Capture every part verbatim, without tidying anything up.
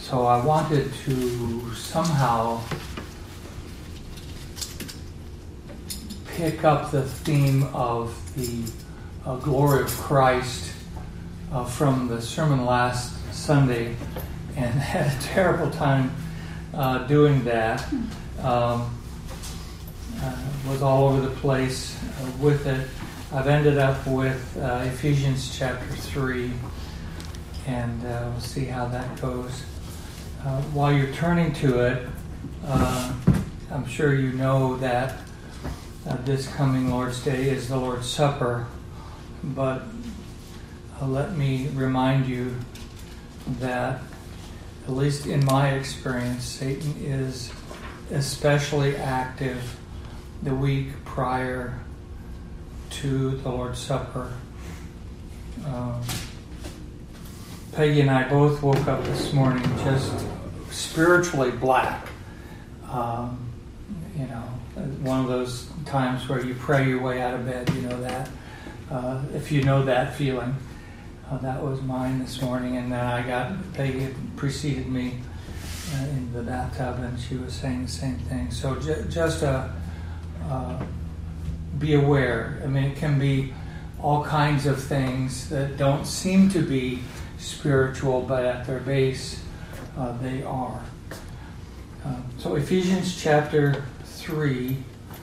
so I wanted to somehow pick up the theme of the uh, glory of Christ uh, from the sermon last Sunday, and had a terrible time uh, doing that. Um, uh, was all over the place uh, with it. I've ended up with uh, Ephesians chapter three, and uh, we'll see how that goes. Uh, while you're turning to it, uh, I'm sure you know that uh, this coming Lord's Day is the Lord's Supper, but uh, let me remind you that, at least in my experience, Satan is especially active the week prior to the Lord's Supper. Um, Peggy and I both woke up this morning just spiritually black. Um, you know, one of those times where you pray your way out of bed, you know that. Uh, if you know that feeling. Uh, that was mine this morning, and then I got, Peggy had preceded me uh, in the bathtub, and she was saying the same thing. So j- just a Uh, be aware. I mean, it can be all kinds of things that don't seem to be spiritual, but at their base, uh, they are. Uh, so Ephesians chapter three,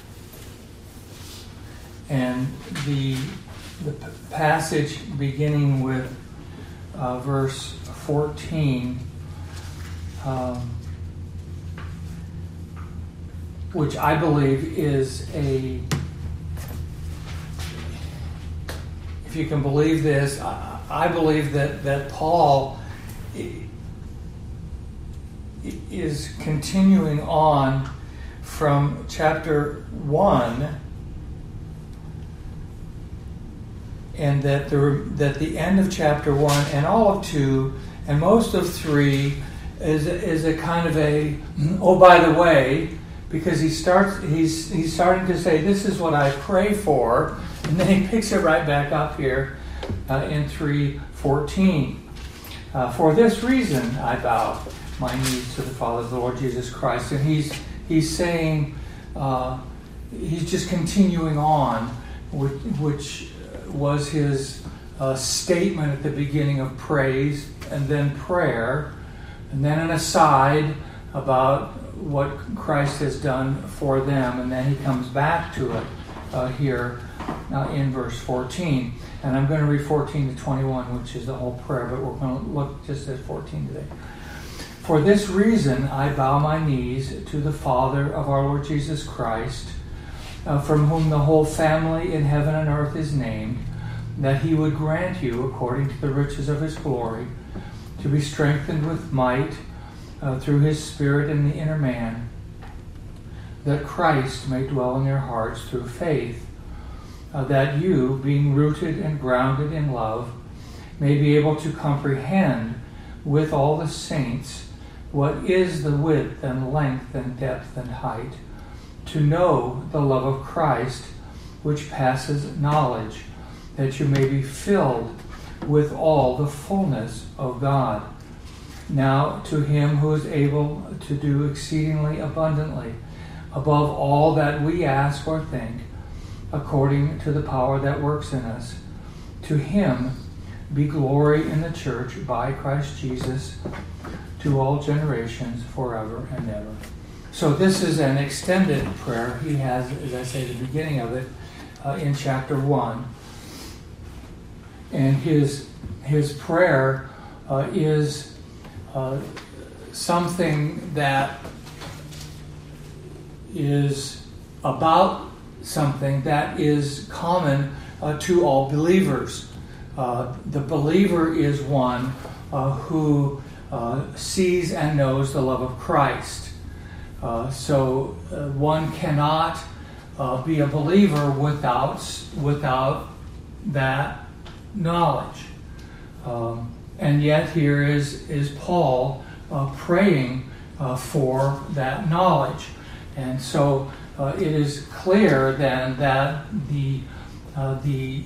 and the the passage beginning with uh, verse fourteen. Um, which I believe is a, if you can believe this, I, I believe that, that Paul is continuing on from chapter one, and that the, that the end of chapter one and all of two and most of three is, is a kind of a, oh, by the way, because he starts, he's he's starting to say, this is what I pray for, and then he picks it right back up here uh, in three fourteen. Uh, for this reason, I bow my knees to the Father of the Lord Jesus Christ, and he's he's saying, uh, he's just continuing on, which, which was his uh, statement at the beginning of praise, and then prayer, and then an aside about what Christ has done for them, and then he comes back to it uh, here uh, in verse fourteen. And I'm going to read fourteen to twenty-one, which is the whole prayer, but we're going to look just at fourteen today. For this reason I bow my knees to the Father of our Lord Jesus Christ, uh, from whom the whole family in heaven and earth is named, that he would grant you, according to the riches of his glory, to be strengthened with might Uh, through his Spirit in the inner man, that Christ may dwell in your hearts through faith, uh, that you, being rooted and grounded in love, may be able to comprehend with all the saints what is the width and length and depth and height, to know the love of Christ, which passes knowledge, that you may be filled with all the fullness of God. Now to him who is able to do exceedingly abundantly, above all that we ask or think, according to the power that works in us, to him be glory in the church by Christ Jesus to all generations forever and ever. So this is an extended prayer. He has, as I say, the beginning of it uh, in chapter one. And his, his prayer uh, is Uh, something that is about something that is common uh, to all believers. Uh, the believer is one uh, who uh, sees and knows the love of Christ. Uh, so uh, one cannot uh, be a believer without without that knowledge. Um, And yet here is, is Paul uh, praying uh, for that knowledge. And so uh, it is clear then that the, uh, the,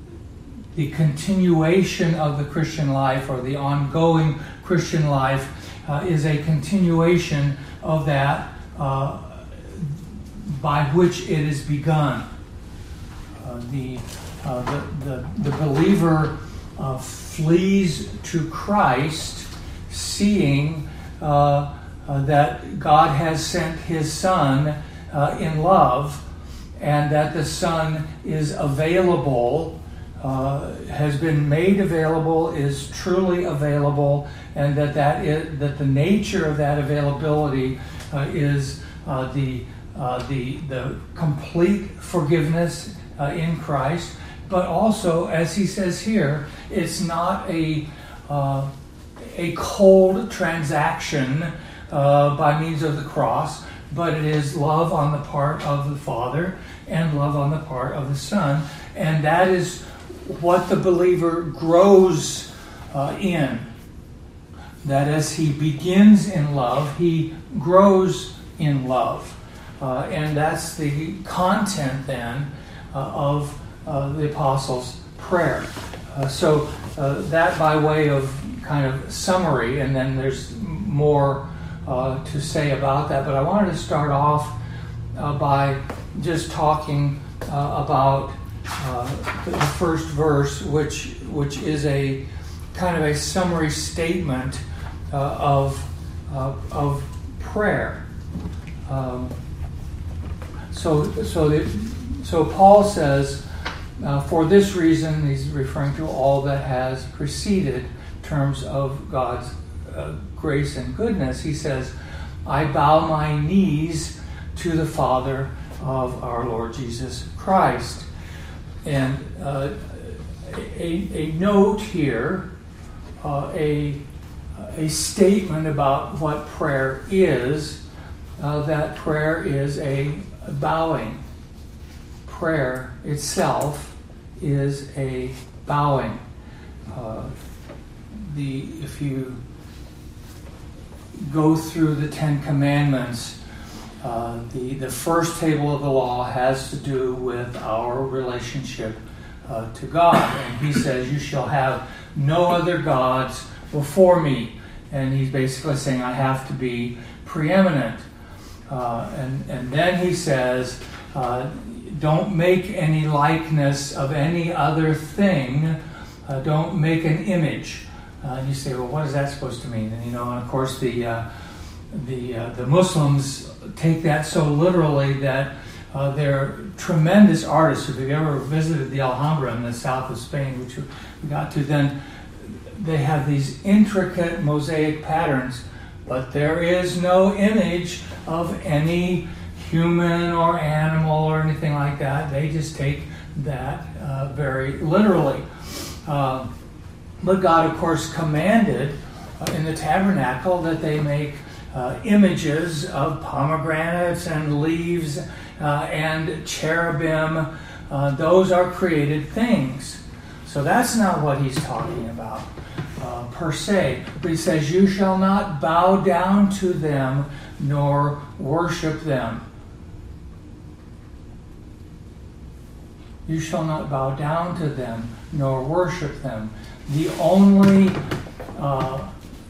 the continuation of the Christian life, or the ongoing Christian life, uh, is a continuation of that uh, by which it is begun. Uh, the, uh, the, the, the believer uh, flees to Christ, seeing uh, uh, that God has sent His Son uh, in love, and that the Son is available, uh, has been made available, is truly available, and that that is, that the nature of that availability uh, is uh, the uh, the the complete forgiveness uh, in Christ, but also, as he says here, it's not a uh, a cold transaction uh, by means of the cross, but it is love on the part of the Father and love on the part of the Son, and that is what the believer grows uh, in. That as he begins in love, he grows in love. Uh, and that's the content then uh, of uh, the Apostles' prayer. Uh, so uh, that by way of kind of summary, and then there's more uh, to say about that, but I wanted to start off uh, by just talking uh, about uh, the first verse, which which is a kind of a summary statement uh, of uh, of prayer. Um, so so the, so Paul says, uh, for this reason, he's referring to all that has preceded terms of God's uh, grace and goodness. He says, I bow my knees to the Father of our Lord Jesus Christ. And uh, a, a note here, uh, a, a statement about what prayer is, uh, that prayer is a bowing. Prayer itself is a bowing. Uh, the if you go through the Ten Commandments, uh, the the first table of the law has to do with our relationship uh, to God, and he says, "You shall have no other gods before me." And he's basically saying, I have to be preeminent. Uh, and and then he says, uh, don't make any likeness of any other thing. Uh, don't make an image. Uh, and you say, well, what is that supposed to mean? And you know, and of course, the uh, the uh, the Muslims take that so literally that uh, they're tremendous artists. If you've ever visited the Alhambra in the south of Spain, which we got to, then they have these intricate mosaic patterns, but there is no image of any human or animal or anything like that. They just take that uh, very literally. Uh, but God, of course, commanded uh, in the tabernacle that they make uh, images of pomegranates and leaves uh, and cherubim. Uh, those are created things. So that's not what he's talking about uh, per se. But he says, you shall not bow down to them nor worship them. You shall not bow down to them nor worship them. The only uh,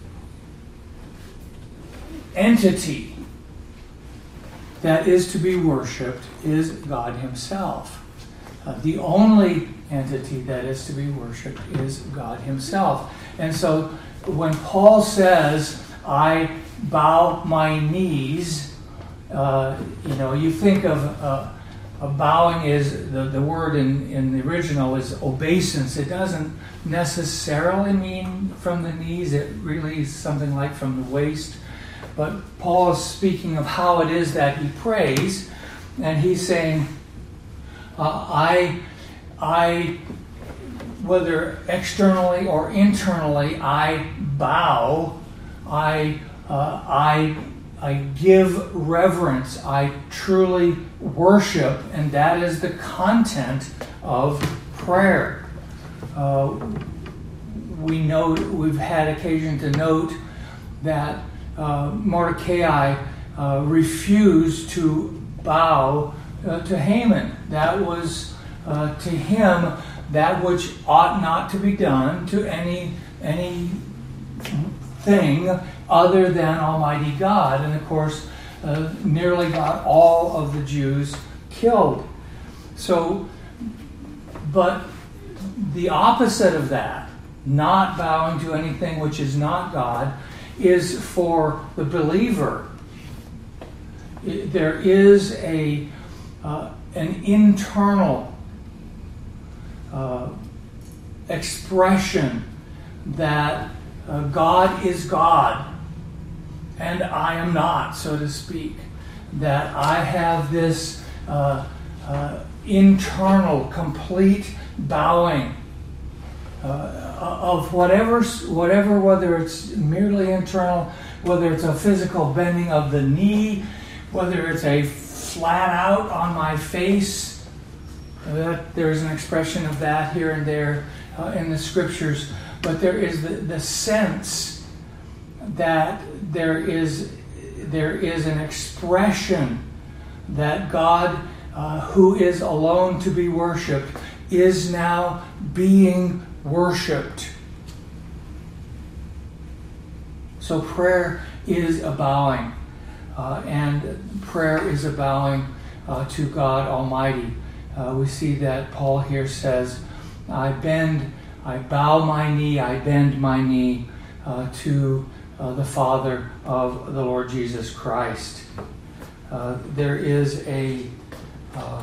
entity that is to be worshipped is God Himself. Uh, the only entity that is to be worshipped is God Himself. And so when Paul says, I bow my knees, uh, you know, you think of uh, a bowing is, the, the word in, in the original is obeisance. It doesn't necessarily mean from the knees. It really is something like from the waist. But Paul is speaking of how it is that he prays, and he's saying, uh, I, I, whether externally or internally, I bow, I, uh, I, I give reverence, I truly worship, and that is the content of prayer. Uh, we know, we've had occasion to note that uh, Mordecai uh, refused to bow uh, to Haman. That was uh, to him that which ought not to be done to any any thing other than Almighty God. And of course, uh, nearly got all of the Jews killed. So, but the opposite of that, not bowing to anything which is not God, is for the believer. There is a uh, an internal uh, expression that uh, God is God and I am not, so to speak. That I have this uh, uh, internal, complete bowing uh, of whatever, whatever, whether it's merely internal, whether it's a physical bending of the knee, whether it's a flat out on my face. That there's an expression of that here and there uh, in the scriptures, but there is the, the sense that there is there is an expression that God, uh, who is alone to be worshipped, is now being worshipped. So prayer is a bowing, uh, and prayer is a bowing uh, to God Almighty. Uh, we see that Paul here says, I bend, I bow my knee, I bend my knee uh, to uh, the Father of the Lord Jesus Christ. Uh, there is a uh,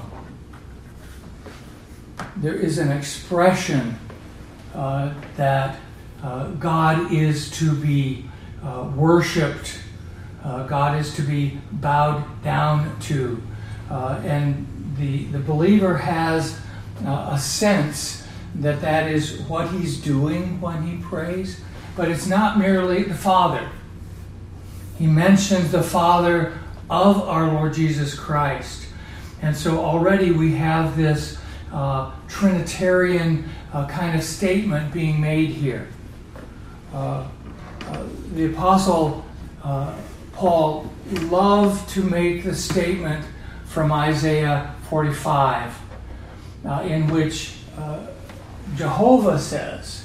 there is an expression uh, that uh, God is to be uh, worshipped. Uh, God is to be bowed down to, uh, and the the believer has uh, a sense that that is what he's doing when he prays. But it's not merely the Father. He mentions the Father of our Lord Jesus Christ. And so already we have this uh, Trinitarian uh, kind of statement being made here. Uh, uh, the Apostle uh, Paul loved to make the statement from Isaiah forty-five, uh, in which uh, Jehovah says,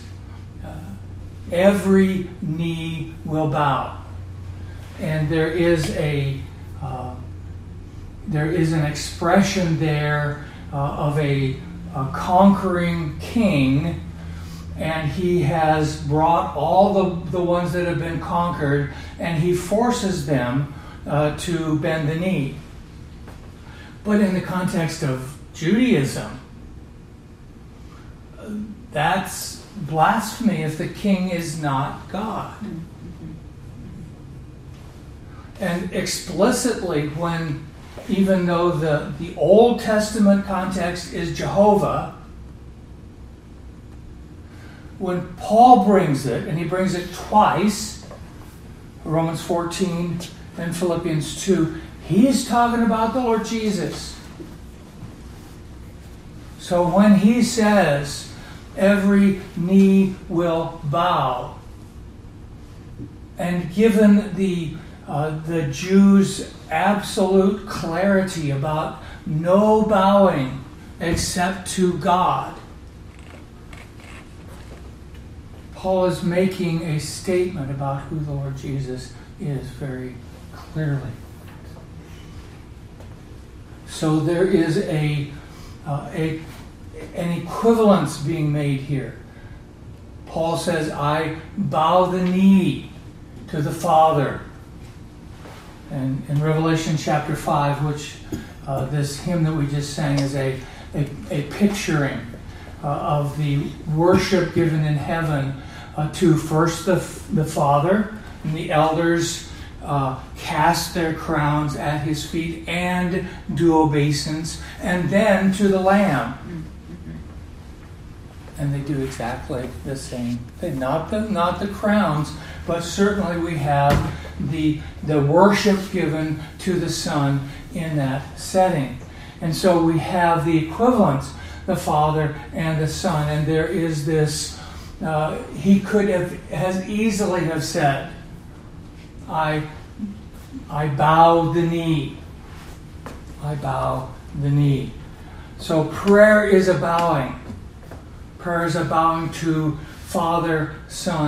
every knee will bow. And there is a uh, there is an expression there uh, of a, a conquering king, and he has brought all the, the ones that have been conquered, and he forces them uh, to bend the knee. But in the context of Judaism, that's blasphemy if the king is not God. And explicitly, when, even though the, the Old Testament context is Jehovah, when Paul brings it, and he brings it twice, Romans fourteen and Philippians two, he's talking about the Lord Jesus. So when he says, every knee will bow, and given the uh, the Jews' absolute clarity about no bowing except to God, Paul is making a statement about who the Lord Jesus is very clearly. So there is a uh, a an equivalence being made here. Paul says, I bow the knee to the Father. And in Revelation chapter five, which uh, this hymn that we just sang is a, a, a picturing uh, of the worship given in heaven uh, to first the, the Father, and the elders uh, cast their crowns at his feet and do obeisance, and then to the Lamb. And they do exactly the same thing. Not the not the crowns, but certainly we have the the worship given to the Son in that setting. And so we have the equivalents, the Father and the Son. And there is this, uh, he could have, has easily have said, I, I bow the knee. I bow the knee. So prayer is a bowing. Prayer is a bowing to Father, Son,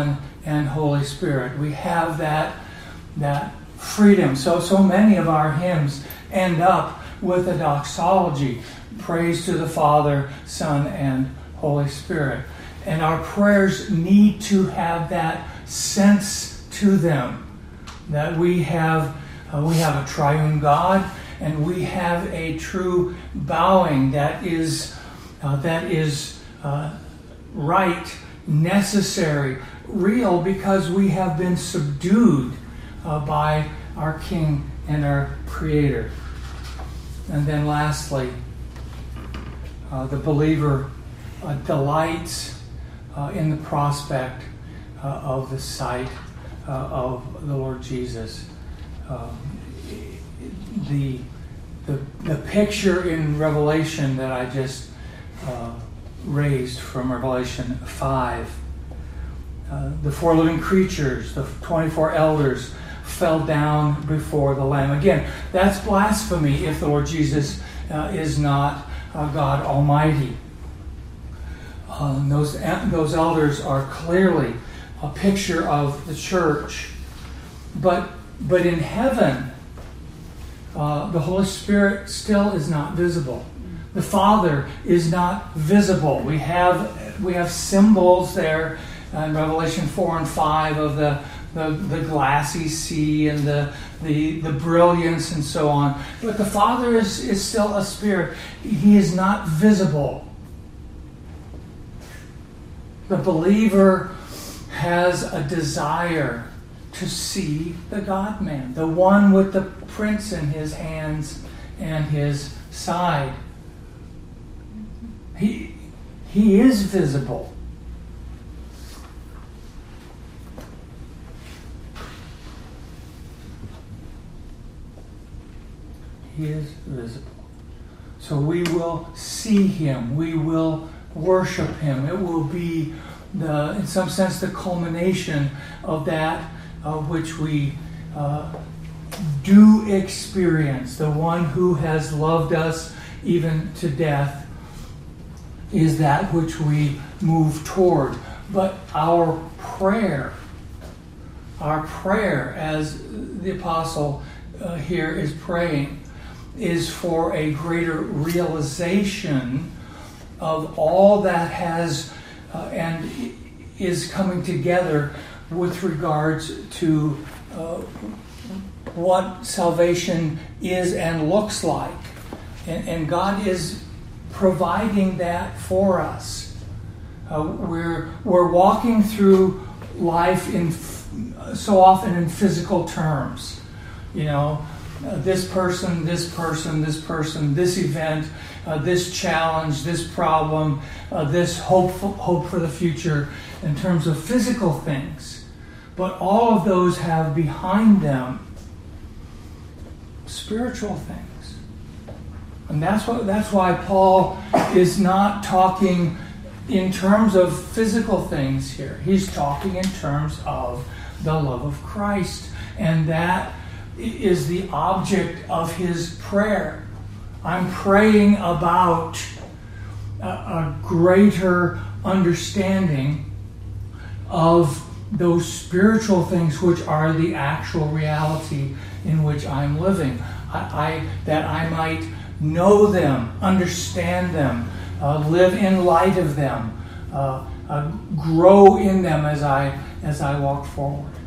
and Holy Spirit. We have that, that freedom. So, so many of our hymns end up with a doxology. Praise to the Father, Son, and Holy Spirit. And our prayers need to have that sense to them, that we have uh, we have a triune God, and we have a true bowing that is uh, that is uh, right, necessary, real, because we have been subdued uh, by our King and our Creator. And then lastly, uh, the believer uh, delights uh, in the prospect uh, of the sight uh, of the Lord Jesus. Uh, the, the, the picture in Revelation that I just uh, raised from Revelation five, uh, the four living creatures, the twenty-four elders, fell down before the Lamb. Again, that's blasphemy if the Lord Jesus uh, is not uh, God Almighty. Uh, those, those elders are clearly a picture of the church. But, but in heaven, uh, the Holy Spirit still is not visible. The Father is not visible. We have, we have symbols there in Revelation four and five of the The, the glassy sea and the, the the brilliance and so on. But the Father is, is still a spirit. He is not visible. The believer has a desire to see the God-man, the one with the prints in his hands and his side. He, he is visible. He is visible. So we will see him. We will worship him. It will be, the, in some sense, the culmination of that uh, which we uh, do experience. The one who has loved us even to death is that which we move toward. But our prayer, our prayer, as the apostle uh, here is praying, is for a greater realization of all that has uh, and is coming together with regards to uh, what salvation is and looks like. And, and God is providing that for us. Uh, we're, we're walking through life in so often in physical terms. You know, Uh, this person, this person, this person, this event, uh, this challenge, this problem, uh, this hope for, hope for the future in terms of physical things. But all of those have behind them spiritual things. And that's what that's why Paul is not talking in terms of physical things here. He's talking in terms of the love of Christ. And that is the object of his prayer. I'm praying about a, a greater understanding of those spiritual things which are the actual reality in which I'm living. I, I that I might know them, understand them, uh, live in light of them, uh, uh, grow in them as I as I walk forward.